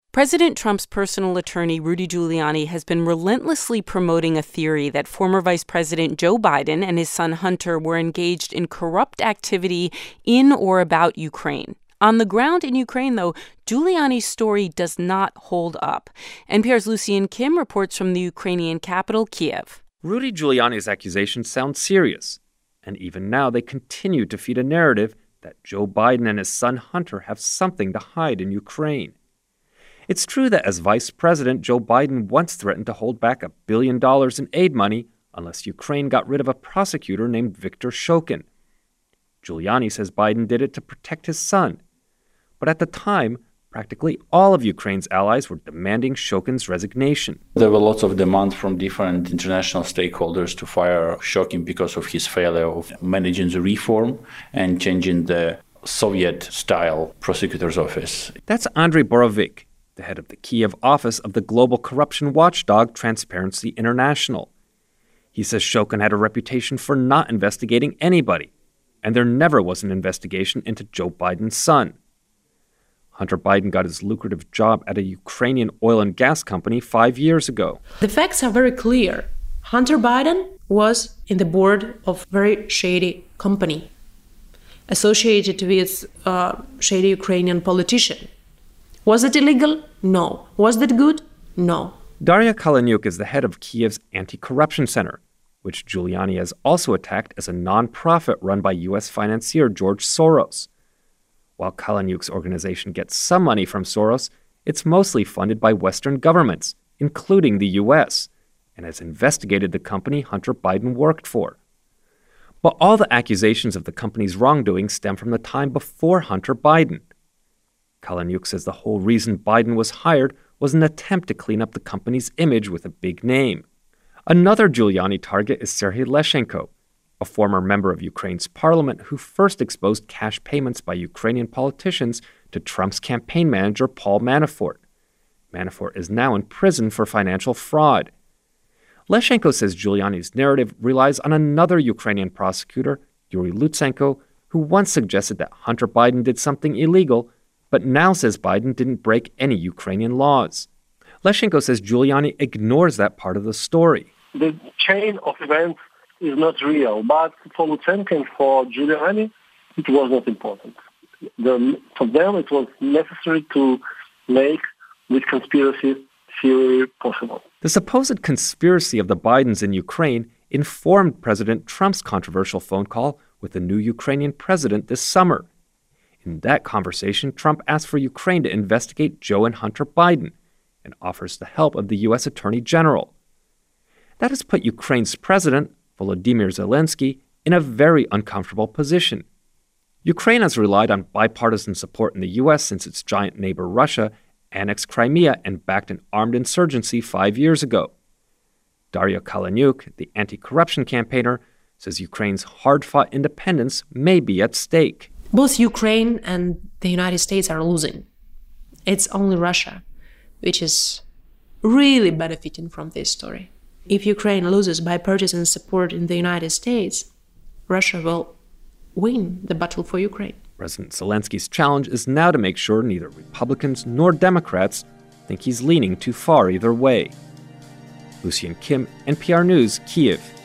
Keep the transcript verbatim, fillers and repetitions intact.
President Trump's personal attorney, Rudy Giuliani, has been relentlessly promoting a theory that former Vice President Joe Biden and his son Hunter were engaged in corrupt activity in or about Ukraine. On the ground in Ukraine, though, Giuliani's story does not hold up. N P R's Lucian Kim reports from the Ukrainian capital, Kiev. Rudy Giuliani's accusations sound serious, and even now they continue to feed a narrative that Joe Biden and his son Hunter have something to hide in Ukraine. It's true that as vice president, Joe Biden once threatened to hold back a billion dollars in aid money unless Ukraine got rid of a prosecutor named Viktor Shokin. Giuliani says Biden did it to protect his son. But at the time, practically all of Ukraine's allies were demanding Shokin's resignation. There were lots of demands from different international stakeholders to fire Shokin because of his failure of managing the reform and changing the Soviet-style prosecutor's office. That's Andrei Borovik, the head of the Kiev office of the global corruption watchdog Transparency International. He says Shokin had a reputation for not investigating anybody, and there never was an investigation into Joe Biden's son. Hunter Biden got his lucrative job at a Ukrainian oil and gas company five years ago. The facts are very clear. Hunter Biden was in the board of a very shady company associated with a shady Ukrainian politician. Was it illegal? No. Was that good? No. Daria Kaleniuk is the head of Kiev's Anti-Corruption Center, which Giuliani has also attacked as a nonprofit run by U S financier George Soros. While Kaleniuk's organization gets some money from Soros, it's mostly funded by Western governments, including the U S, and has investigated the company Hunter Biden worked for. But all the accusations of the company's wrongdoing stem from the time before Hunter Biden. Kaleniuk says the whole reason Biden was hired was an attempt to clean up the company's image with a big name. Another Giuliani target is Serhiy Leshchenko, a former member of Ukraine's parliament who first exposed cash payments by Ukrainian politicians to Trump's campaign manager Paul Manafort. Manafort is now in prison for financial fraud. Leshchenko says Giuliani's narrative relies on another Ukrainian prosecutor, Yuri Lutsenko, who once suggested that Hunter Biden did something illegal, but now says Biden didn't break any Ukrainian laws. Leshchenko says Giuliani ignores that part of the story. The chain of events is not real, but for Lutsenko and for Giuliani, it was not important. The, for them, it was necessary to make this conspiracy theory possible. The supposed conspiracy of the Bidens in Ukraine informed President Trump's controversial phone call with the new Ukrainian president this summer. In that conversation, Trump asked for Ukraine to investigate Joe and Hunter Biden and offers the help of the U S Attorney General. That has put Ukraine's president, Volodymyr Zelensky, in a very uncomfortable position. Ukraine has relied on bipartisan support in the U S since its giant neighbor Russia annexed Crimea and backed an armed insurgency five years ago. Daria Kaleniuk, the anti-corruption campaigner, says Ukraine's hard-fought independence may be at stake. Both Ukraine and the United States are losing. It's only Russia which is really benefiting from this story. If Ukraine loses bipartisan support in the United States, Russia will win the battle for Ukraine. President Zelensky's challenge is now to make sure neither Republicans nor Democrats think he's leaning too far either way. Lucian Kim, N P R News, Kiev.